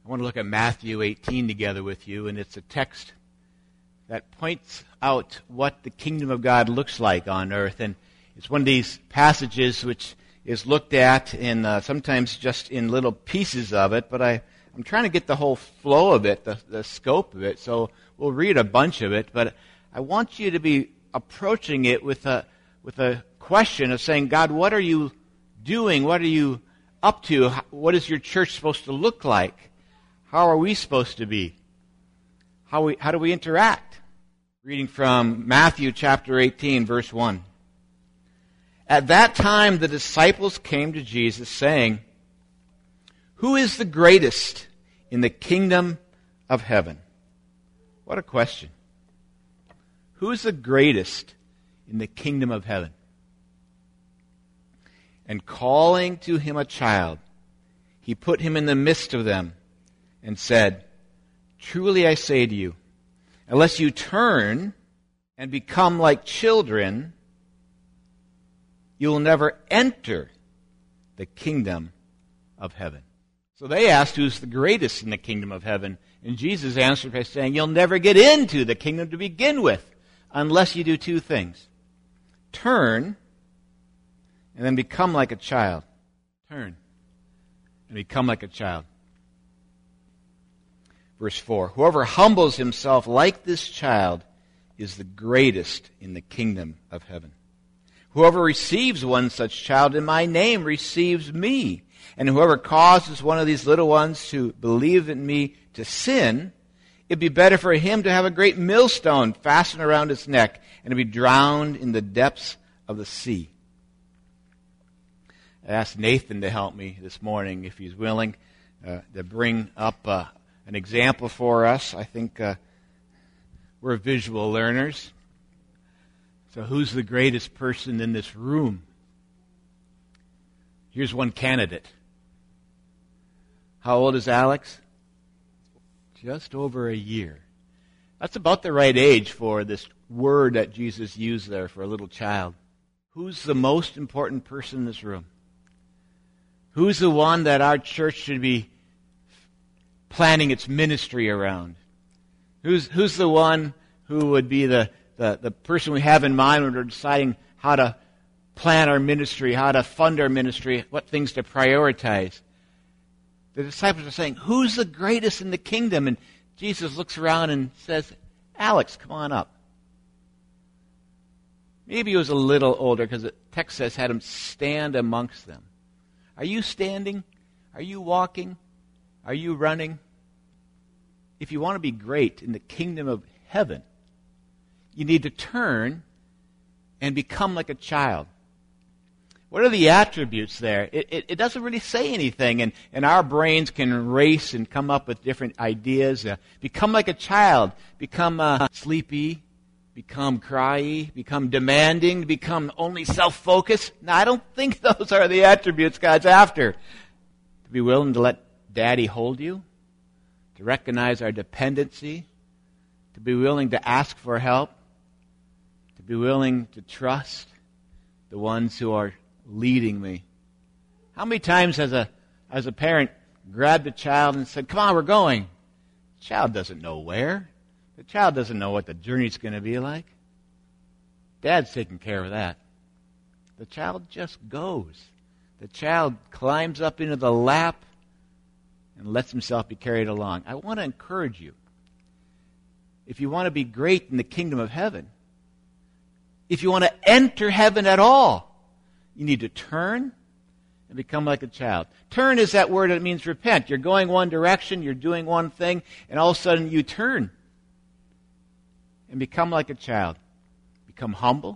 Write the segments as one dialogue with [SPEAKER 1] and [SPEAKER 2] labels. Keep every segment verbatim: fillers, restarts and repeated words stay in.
[SPEAKER 1] want to look at Matthew eighteen together with you, and it's a text that points out what the kingdom of God looks like on earth. And it's one of these passages which is looked at in uh, sometimes just in little pieces of it, but I, I'm trying to get the whole flow of it, the, the scope of it, so we'll read a bunch of it, but I want you to be approaching it with a, with a question of saying, God, what are you doing? What are you up to? What is your church supposed to look like? How are we supposed to be? How we, how do we interact? Reading from Matthew chapter eighteen, verse one. At that time the disciples came to Jesus, saying, "Who is the greatest in the kingdom of heaven?" What a question. Who is the greatest in the kingdom of heaven? And calling to him a child, he put him in the midst of them and said, "Truly I say to you, unless you turn and become like children, you will never enter the kingdom of heaven." So they asked, who's the greatest in the kingdom of heaven? And Jesus answered by saying, you'll never get into the kingdom to begin with unless you do two things. Turn and then become like a child. Turn and become like a child. Verse four, whoever humbles himself like this child is the greatest in the kingdom of heaven. Whoever receives one such child in my name receives me. And whoever causes one of these little ones to believe in me to sin, it'd be better for him to have a great millstone fastened around his neck and to be drowned in the depths of the sea. I asked Nathan to help me this morning, if he's willing, uh, to bring up uh, an example for us. I think uh, we're visual learners. So who's the greatest person in this room? Here's one candidate. How old is Alex? Just over a year. That's about the right age for this word that Jesus used there for a little child. Who's the most important person in this room? Who's the one that our church should be planning its ministry around? Who's who's the one who would be the, the, the person we have in mind when we're deciding how to plan our ministry, how to fund our ministry, what things to prioritize? The disciples are saying, who's the greatest in the kingdom? And Jesus looks around and says, Alex, come on up. Maybe he was a little older because the text says had him stand amongst them. Are you standing? Are you walking? Are you running? If you want to be great in the kingdom of heaven, you need to turn and become like a child. What are the attributes there? It, it, it doesn't really say anything, and, and our brains can race and come up with different ideas. Uh, become like a child. Become uh, sleepy. Become cryy. Become demanding. Become only self-focused. Now, I don't think those are the attributes God's after. To be willing to let Daddy hold you. To recognize our dependency. To be willing to ask for help. To be willing to trust the ones who are leading me. How many times has a as a parent grabbed a child and said, come on, we're going? The child doesn't know where. The child doesn't know what the journey's going to be like. Dad's taking care of that. The child just goes. The child climbs up into the lap and lets himself be carried along. I want to encourage you. If you want to be great in the kingdom of heaven, if you want to enter heaven at all, you need to turn and become like a child. Turn is that word that means repent. You're going one direction, you're doing one thing, and all of a sudden you turn and become like a child. Become humble.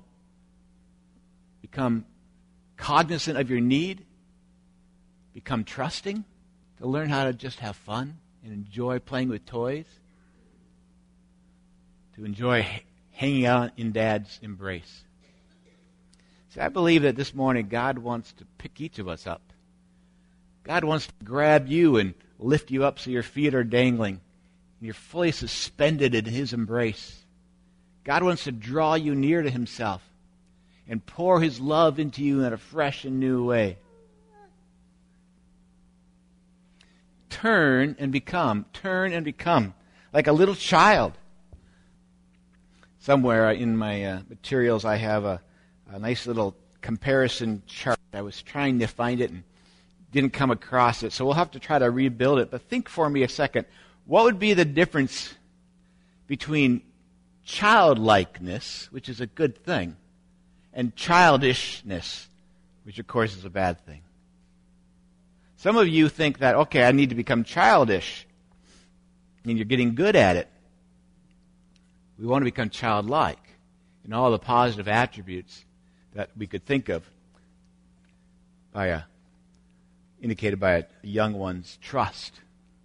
[SPEAKER 1] Become cognizant of your need. Become trusting. To learn how to just have fun and enjoy playing with toys. To enjoy hanging out in Dad's embrace. See, I believe that this morning God wants to pick each of us up. God wants to grab you and lift you up so your feet are dangling and you're fully suspended in His embrace. God wants to draw you near to Himself and pour His love into you in a fresh and new way. turn and become, turn and become, like a little child. Somewhere in my uh, materials I have a, a nice little comparison chart. I was trying to find it and didn't come across it, so we'll have to try to rebuild it. But think for me a second. What would be the difference between childlikeness, which is a good thing, and childishness, which of course is a bad thing? Some of you think that, okay, I need to become childish, and you're getting good at it. We want to become childlike in all the positive attributes that we could think of by a, indicated by a young one's trust,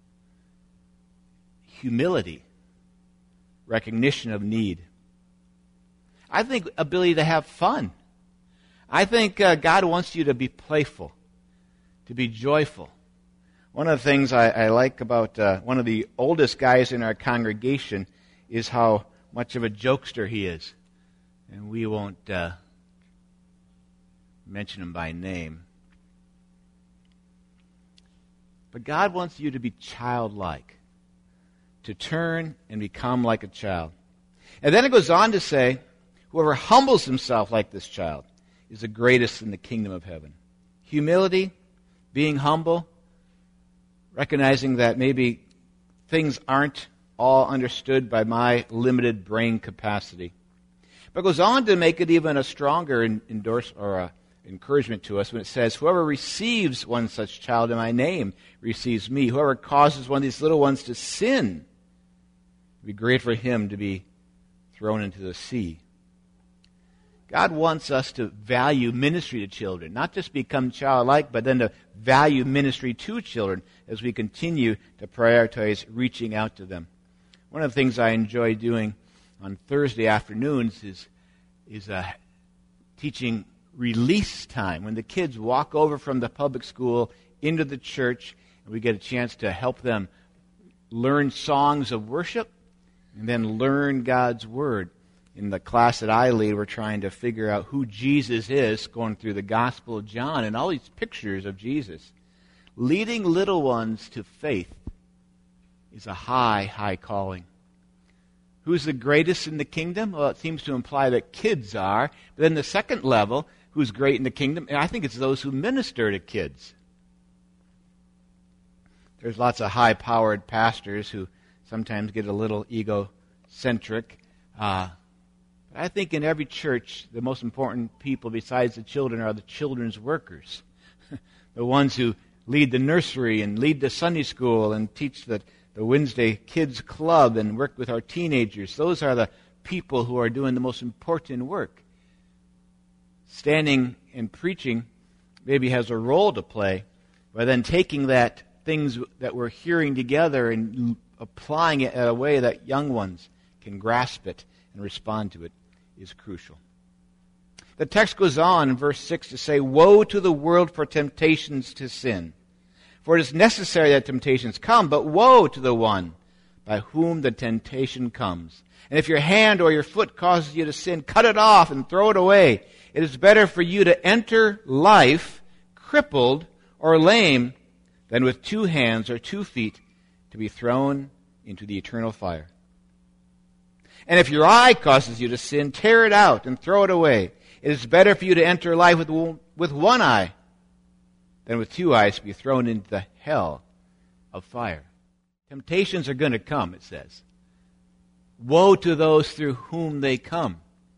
[SPEAKER 1] humility, recognition of need. I think ability to have fun. I think uh, God wants you to be playful, to be joyful. One of the things I, I like about uh, one of the oldest guys in our congregation is how much of a jokester he is. And we won't uh, mention him by name. But God wants you to be childlike, to turn and become like a child. And then it goes on to say, whoever humbles himself like this child is the greatest in the kingdom of heaven. Humility, being humble, recognizing that maybe things aren't all understood by my limited brain capacity. But it goes on to make it even a stronger endorse or a encouragement to us when it says, whoever receives one such child in my name receives me. Whoever causes one of these little ones to sin, it would be great for him to be thrown into the sea. God wants us to value ministry to children, not just become childlike, but then to value ministry to children as we continue to prioritize reaching out to them. One of the things I enjoy doing on Thursday afternoons is, is uh, teaching release time, when the kids walk over from the public school into the church, and we get a chance to help them learn songs of worship and then learn God's Word. In the class that I lead, we're trying to figure out who Jesus is, going through the Gospel of John and all these pictures of Jesus. Leading little ones to faith is a high, high calling. Who's the greatest in the kingdom? Well, it seems to imply that kids are. But then the second level, who's great in the kingdom, and I think it's those who minister to kids. There's lots of high-powered pastors who sometimes get a little egocentric. Uh, but I think in every church, the most important people besides the children are the children's workers. The ones who lead the nursery and lead the Sunday school and teach the, the Wednesday kids club and work with our teenagers. Those are the people who are doing the most important work. Standing and preaching maybe has a role to play, but then taking that things that we're hearing together and applying it in a way that young ones can grasp it and respond to it is crucial. The text goes on in verse six to say, woe to the world for temptations to sin. For it is necessary that temptations come, but woe to the one by whom the temptation comes. And if your hand or your foot causes you to sin, cut it off and throw it away. It is better for you to enter life crippled or lame than with two hands or two feet to be thrown into the eternal fire. And if your eye causes you to sin, tear it out and throw it away. It is better for you to enter life with, with one eye than with two eyes to be thrown into the hell of fire. Temptations are going to come, it says. Woe to those through whom they come.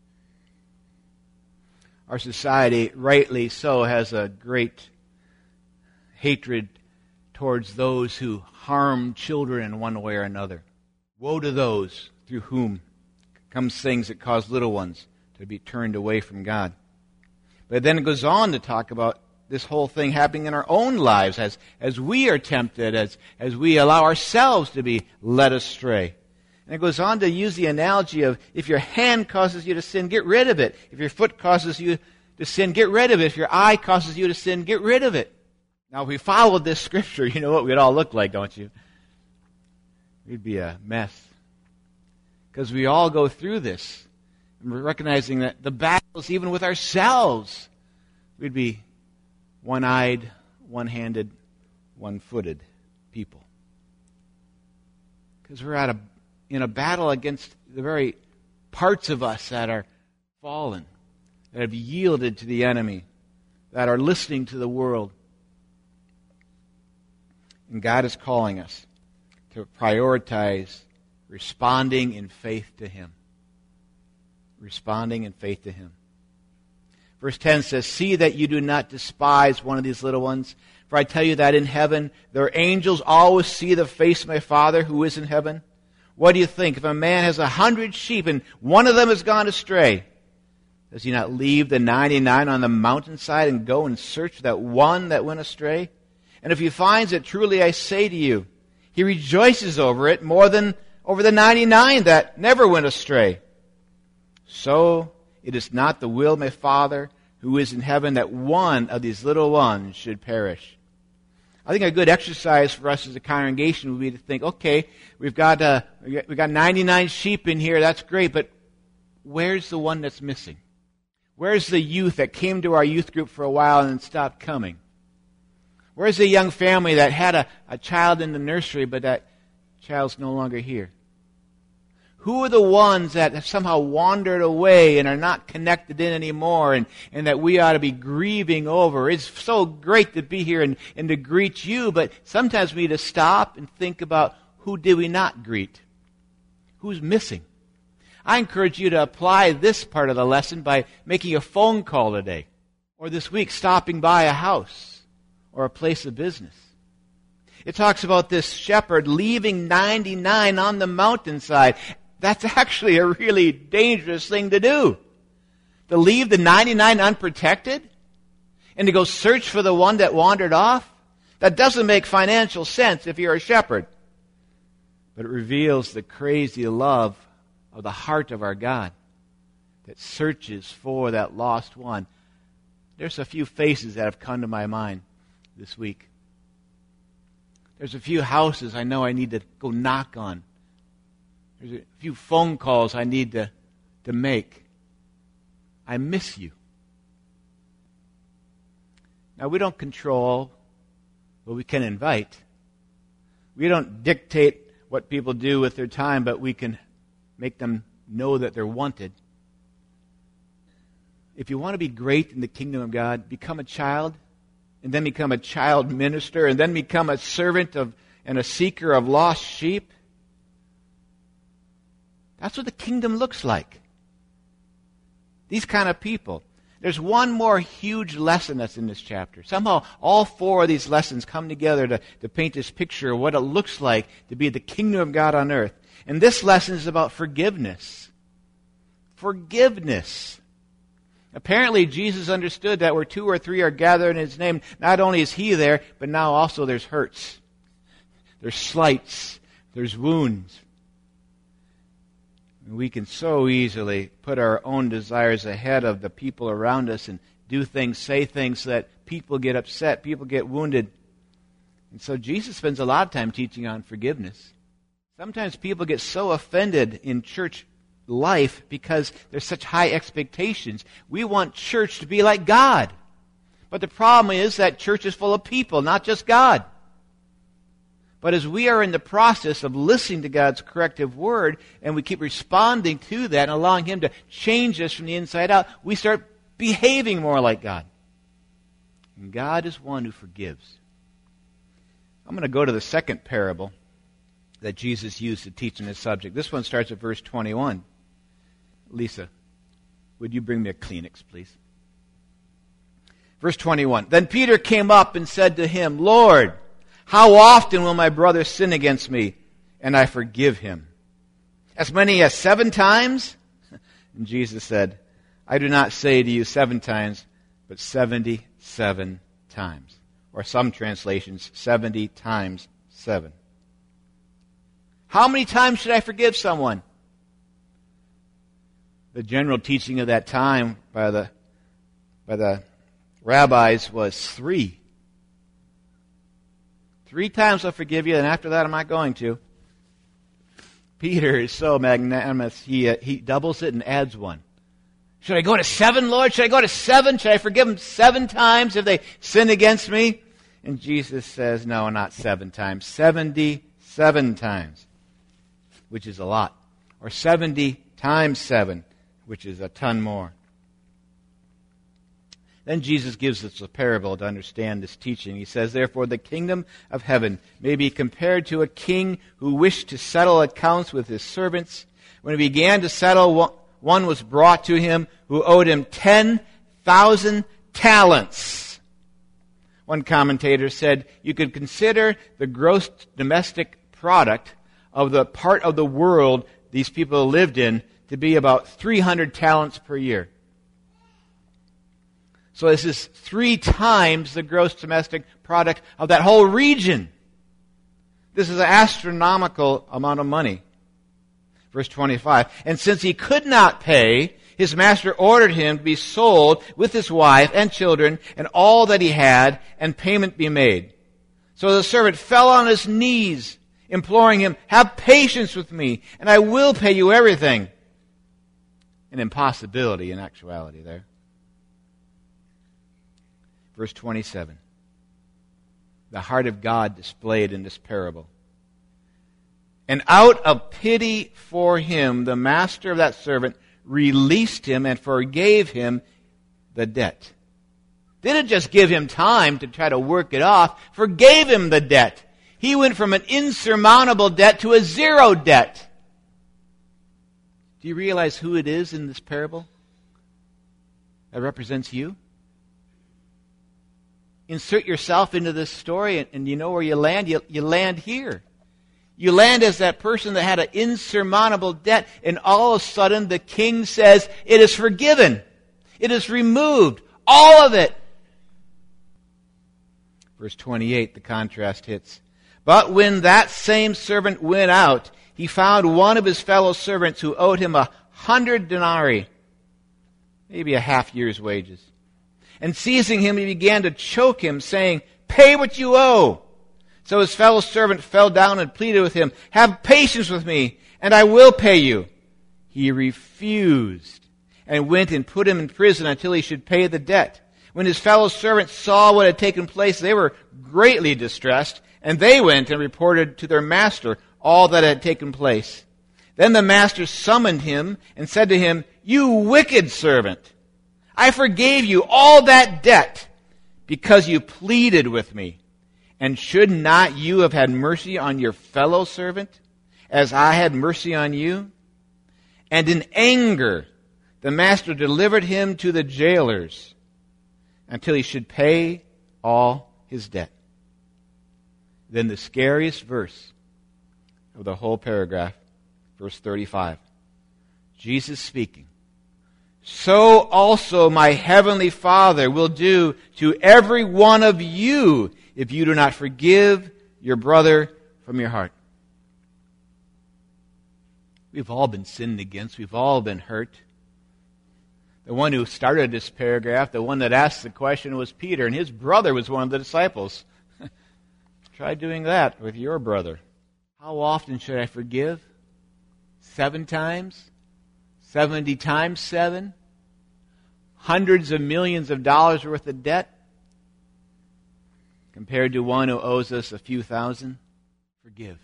[SPEAKER 1] Our society, rightly so, has a great hatred towards those who harm children in one way or another. Woe to those through whom comes things that cause little ones to be turned away from God. But then it goes on to talk about this whole thing happening in our own lives as, as we are tempted, as, as we allow ourselves to be led astray. And it goes on to use the analogy of if your hand causes you to sin, get rid of it. If your foot causes you to sin, get rid of it. If your eye causes you to sin, get rid of it. Now, if we followed this scripture, you know what we'd all look like, don't you? We'd be a mess. Because we all go through this. And we're recognizing that the battles, even with ourselves, we'd be one-eyed, one-handed, one-footed people. Because we're at a, in a battle against the very parts of us that are fallen, that have yielded to the enemy, that are listening to the world. And God is calling us to prioritize responding in faith to Him. Responding in faith to Him. Verse ten says, "See that you do not despise one of these little ones. For I tell you that in heaven their angels always see the face of my Father who is in heaven. What do you think? If a man has a hundred sheep and one of them has gone astray, does he not leave the ninety-nine on the mountainside and go and search for that one that went astray? And if he finds it, truly I say to you, he rejoices over it more than over the ninety-nine that never went astray. So it is not the will of my Father who is in heaven that one of these little ones should perish." I think a good exercise for us as a congregation would be to think, okay, we've got uh, we've got ninety-nine sheep in here, that's great, but where's the one that's missing? Where's the youth that came to our youth group for a while and then stopped coming? Where's the young family that had a, a child in the nursery, but that child's no longer here? Who are the ones that have somehow wandered away and are not connected in anymore and, and that we ought to be grieving over? It's so great to be here and, and to greet you, but sometimes we need to stop and think about who did we not greet? Who's missing? I encourage you to apply this part of the lesson by making a phone call today, or this week stopping by a house or a place of business. It talks about this shepherd leaving ninety-nine on the mountainside. That's actually a really dangerous thing to do. To leave the ninety-nine unprotected and to go search for the one that wandered off. That doesn't make financial sense if you're a shepherd. But it reveals the crazy love of the heart of our God that searches for that lost one. There's a few faces that have come to my mind this week. There's a few houses I know I need to go knock on. There's a few phone calls I need to, to make. I miss you. Now, we don't control, but we can invite. We don't dictate what people do with their time, but we can make them know that they're wanted. If you want to be great in the kingdom of God, become a child, and then become a child minister, and then become a servant of and a seeker of lost sheep. That's what the kingdom looks like. These kind of people. There's one more huge lesson that's in this chapter. Somehow all four of these lessons come together to, to paint this picture of what it looks like to be the kingdom of God on earth. And this lesson is about forgiveness. Forgiveness. Apparently, Jesus understood that where two or three are gathered in His name, not only is He there, but now also there's hurts. There's slights. There's wounds. We can so easily put our own desires ahead of the people around us and do things, say things so that people get upset, people get wounded. And so Jesus spends a lot of time teaching on forgiveness. Sometimes people get so offended in church life because there's such high expectations. We want church to be like God. But the problem is that church is full of people, not just God. But as we are in the process of listening to God's corrective word, and we keep responding to that and allowing Him to change us from the inside out, we start behaving more like God. And God is one who forgives. I'm going to go to the second parable that Jesus used to teach on this subject. This one starts at verse twenty-one. Lisa, would you bring me a Kleenex, please? Verse twenty-one. Then Peter came up and said to Him, Lord, how often will my brother sin against me, and I forgive him? As many as seven times? And Jesus said, I do not say to you seven times, but seventy-seven times. Or some translations, seventy times seven. How many times should I forgive someone? The general teaching of that time by the by the rabbis was three. Three times I'll forgive you, and after that I'm not going to. Peter is so magnanimous, he, uh, he doubles it and adds one. Should I go to seven, Lord? Should I go to seven? Should I forgive them seven times if they sin against me? And Jesus says, no, not seven times. Seventy-seven times. which is a lot, or seventy times seven, which is a ton more. Then Jesus gives us a parable to understand this teaching. He says, therefore, the kingdom of heaven may be compared to a king who wished to settle accounts with his servants. When he began to settle, one was brought to him who owed him ten thousand talents. One commentator said, you could consider the gross domestic product of the part of the world these people lived in to be about three hundred talents per year. So this is three times the gross domestic product of that whole region. This is an astronomical amount of money. Verse twenty-five, and since he could not pay, his master ordered him to be sold with his wife and children and all that he had, and payment be made. So the servant fell on his knees, imploring him, have patience with me, and I will pay you everything. An impossibility in actuality there. Verse twenty-seven. The heart of God displayed in this parable. And out of pity for him, the master of that servant released him and forgave him the debt. Didn't just give him time to try to work it off, forgave him the debt. He went from an insurmountable debt to a zero debt. Do you realize who it is in this parable that represents you? Insert yourself into this story, and, and you know where you land? You, you land here. You land as that person that had an insurmountable debt, and all of a sudden the king says, it is forgiven. It is removed. All of it. Verse twenty-eight, the contrast hits. But when that same servant went out, he found one of his fellow servants who owed him a hundred denarii, maybe a half year's wages. And seizing him, he began to choke him, saying, pay what you owe. So his fellow servant fell down and pleaded with him, have patience with me, and I will pay you. He refused, and went and put him in prison until he should pay the debt. When his fellow servants saw what had taken place, they were greatly distressed, and they went and reported to their master all that had taken place. Then the master summoned him and said to him, you wicked servant, I forgave you all that debt because you pleaded with me. And should not you have had mercy on your fellow servant as I had mercy on you? And in anger, the master delivered him to the jailers until he should pay all his debt. Then the scariest verse of the whole paragraph, verse thirty-five. Jesus speaking. So also my heavenly Father will do to every one of you if you do not forgive your brother from your heart. We've all been sinned against. We've all been hurt. The one who started this paragraph, the one that asked the question, was Peter, and his brother was one of the disciples. Try doing that with your brother. How often should I forgive? Seven times? Seventy times seven? Hundreds of millions of dollars worth of debt? Compared to one who owes us a few thousand? Forgive.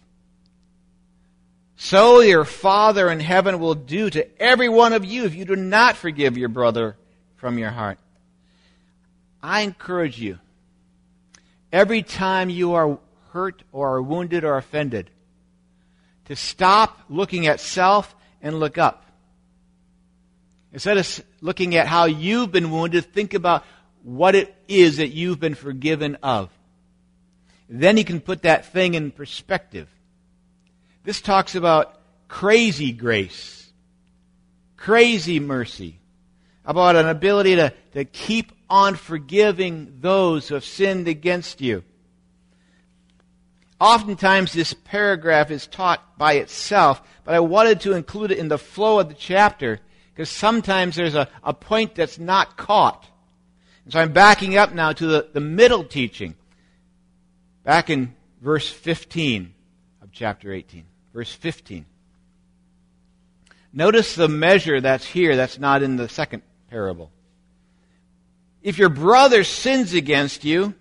[SPEAKER 1] So your Father in heaven will do to every one of you if you do not forgive your brother from your heart. I encourage you, every time you are hurt or are wounded or offended, to stop looking at self and look up. Instead of looking at how you've been wounded, think about what it is that you've been forgiven of. Then you can put that thing in perspective. This talks about crazy grace, crazy mercy, about an ability to, to keep on forgiving those who have sinned against you. Oftentimes this paragraph is taught by itself, but I wanted to include it in the flow of the chapter because sometimes there's a, a point that's not caught. And so I'm backing up now to the, the middle teaching. Back in verse fifteen of chapter eighteen. Verse fifteen. Notice the measure that's here that's not in the second parable. If your brother sins against you,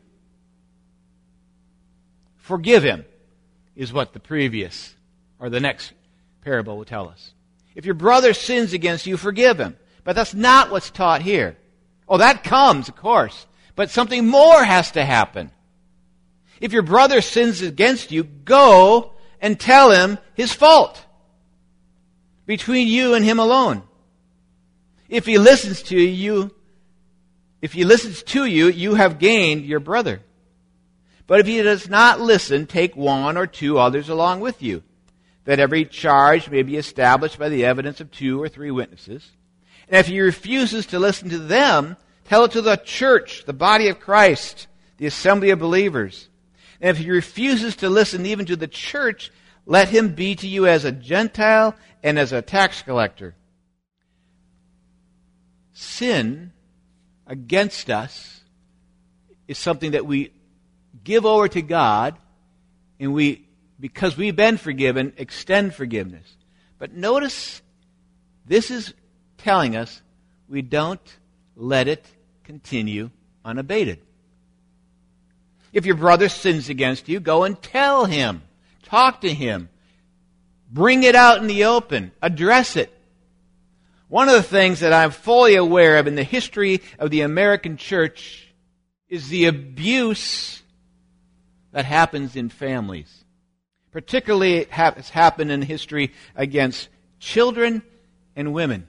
[SPEAKER 1] forgive him, is what the previous or the next parable will tell us. If your brother sins against you, forgive him. But that's not what's taught here. Oh, that comes, of course. But something more has to happen. If your brother sins against you, go and tell him his fault between you and him alone. If he listens to you, if he listens to you, you have gained your brother. But if he does not listen, take one or two others along with you, that every charge may be established by the evidence of two or three witnesses. And if he refuses to listen to them, tell it to the church, the body of Christ, the assembly of believers. And if he refuses to listen even to the church, let him be to you as a Gentile and as a tax collector. Sin against us is something that we give over to God, and we, because we've been forgiven, extend forgiveness. But notice, this is telling us we don't let it continue unabated. If your brother sins against you, go and tell him. Talk to him. Bring it out in the open. Address it. One of the things that I'm fully aware of in the history of the American church is the abuse that happens in families. Particularly, it has happened in history against children and women.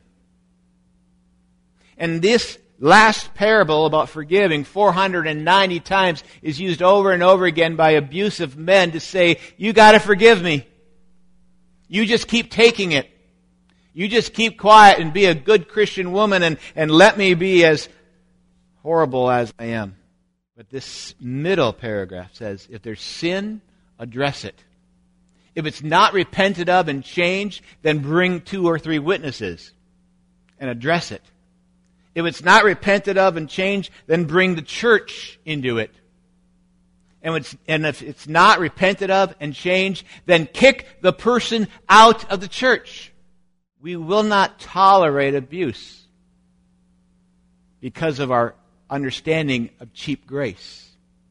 [SPEAKER 1] And this last parable about forgiving four hundred ninety times is used over and over again by abusive men to say, you got to forgive me. You just keep taking it. You just keep quiet and be a good Christian woman and, and let me be as horrible as I am. But this middle paragraph says, if there's sin, address it. If it's not repented of and changed, then bring two or three witnesses and address it. If it's not repented of and changed, then bring the church into it. And, it's, and if it's not repented of and changed, then kick the person out of the church. We will not tolerate abuse because of our understanding of cheap grace.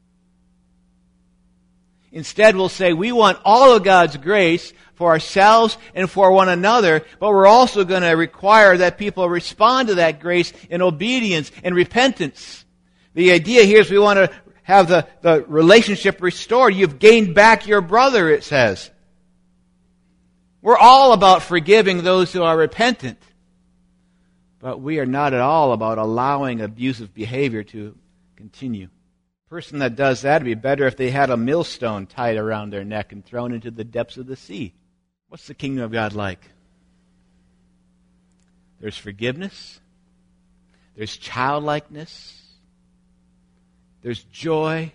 [SPEAKER 1] Instead, we'll say we want all of God's grace for ourselves and for one another, but we're also going to require that people respond to that grace in obedience and repentance. The idea here is we want to have the, the relationship restored. You've gained back your brother, it says. We're all about forgiving those who are repentant, but we are not at all about allowing abusive behavior to continue. A person that does that would be better if they had a millstone tied around their neck and thrown into the depths of the sea. What's the kingdom of God like? There's forgiveness. There's childlikeness. There's joy.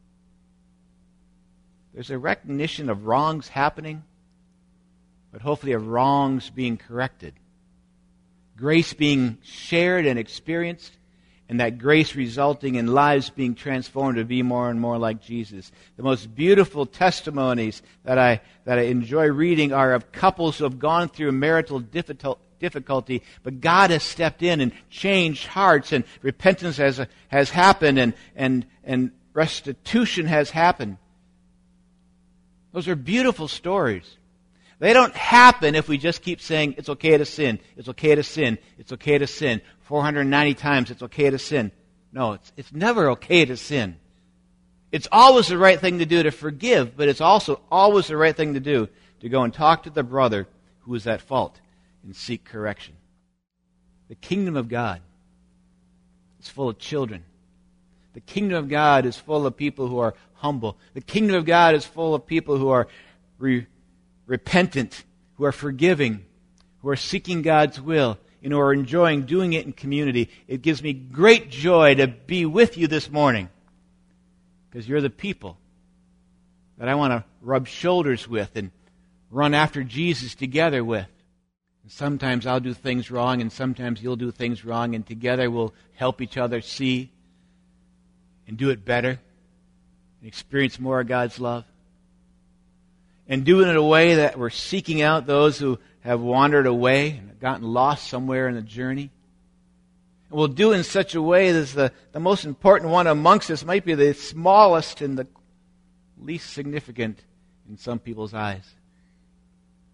[SPEAKER 1] There's a recognition of wrongs happening, but hopefully of wrongs being corrected. Grace being shared and experienced, and that grace resulting in lives being transformed to be more and more like Jesus. The most beautiful testimonies that I that I enjoy reading are of couples who have gone through marital difficulty, but God has stepped in and changed hearts, and repentance has has happened, and and and restitution has happened. Those are beautiful stories. They don't happen if we just keep saying, it's okay to sin, it's okay to sin, it's okay to sin. four hundred ninety times, it's okay to sin. No, it's, it's never okay to sin. It's always the right thing to do to forgive, but it's also always the right thing to do to go and talk to the brother who is at fault and seek correction. The kingdom of God is full of children. The kingdom of God is full of people who are humble. The kingdom of God is full of people who are re- repentant, who are forgiving, who are seeking God's will, and who are enjoying doing it in community. It gives me great joy to be with you this morning, because you're the people that I want to rub shoulders with and run after Jesus together with. And sometimes I'll do things wrong, and sometimes you'll do things wrong, and together we'll help each other see and do it better and experience more of God's love. And do it in a way that we're seeking out those who have wandered away and gotten lost somewhere in the journey. And we'll do it in such a way that the, the most important one amongst us might be the smallest and the least significant in some people's eyes.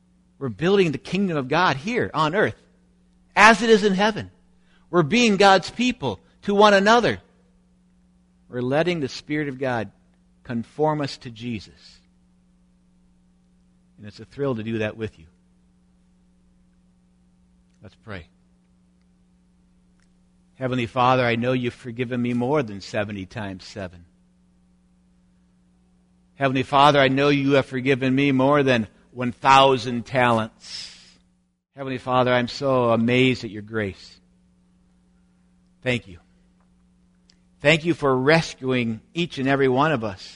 [SPEAKER 1] We're building the kingdom of God here on earth, as it is in heaven. We're being God's people to one another. We're letting the Spirit of God conform us to Jesus. And it's a thrill to do that with you. Let's pray. Heavenly Father, I know you've forgiven me more than seventy times seven. Heavenly Father, I know you have forgiven me more than one thousand talents. Heavenly Father, I'm so amazed at your grace. Thank you. Thank you for rescuing each and every one of us.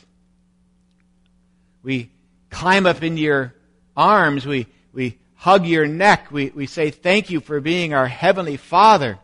[SPEAKER 1] We climb up into your arms. We, we hug your neck. We, we say thank you for being our Heavenly Father.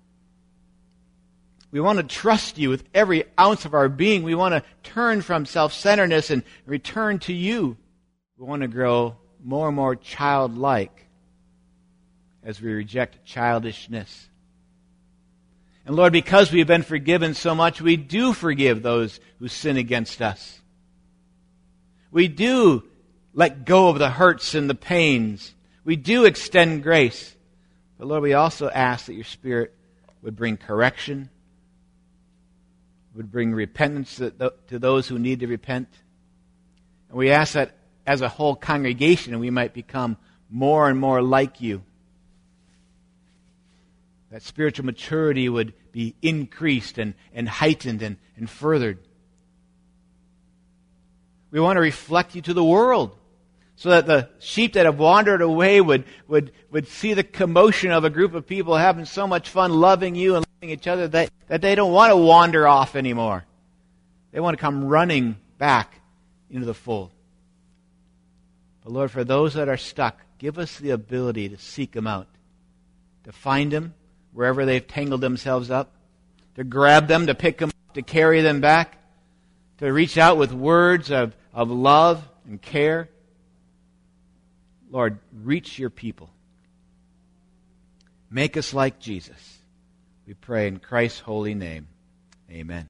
[SPEAKER 1] We want to trust you with every ounce of our being. We want to turn from self-centeredness and return to you. We want to grow more and more childlike as we reject childishness. And Lord, because we have been forgiven so much, we do forgive those who sin against us. We do let go of the hurts and the pains. We do extend grace. But Lord, we also ask that your Spirit would bring correction, would bring repentance to those who need to repent. And we ask that as a whole congregation we might become more and more like you. That spiritual maturity would be increased and, and heightened and, and furthered. We want to reflect you to the world so that the sheep that have wandered away would, would, would see the commotion of a group of people having so much fun loving you and loving each other that, that they don't want to wander off anymore. They want to come running back into the fold. But Lord, for those that are stuck, give us the ability to seek them out, to find them wherever they've tangled themselves up, to grab them, to pick them up, to carry them back, to reach out with words of, of love and care. Lord, reach your people. Make us like Jesus. We pray in Christ's holy name. Amen.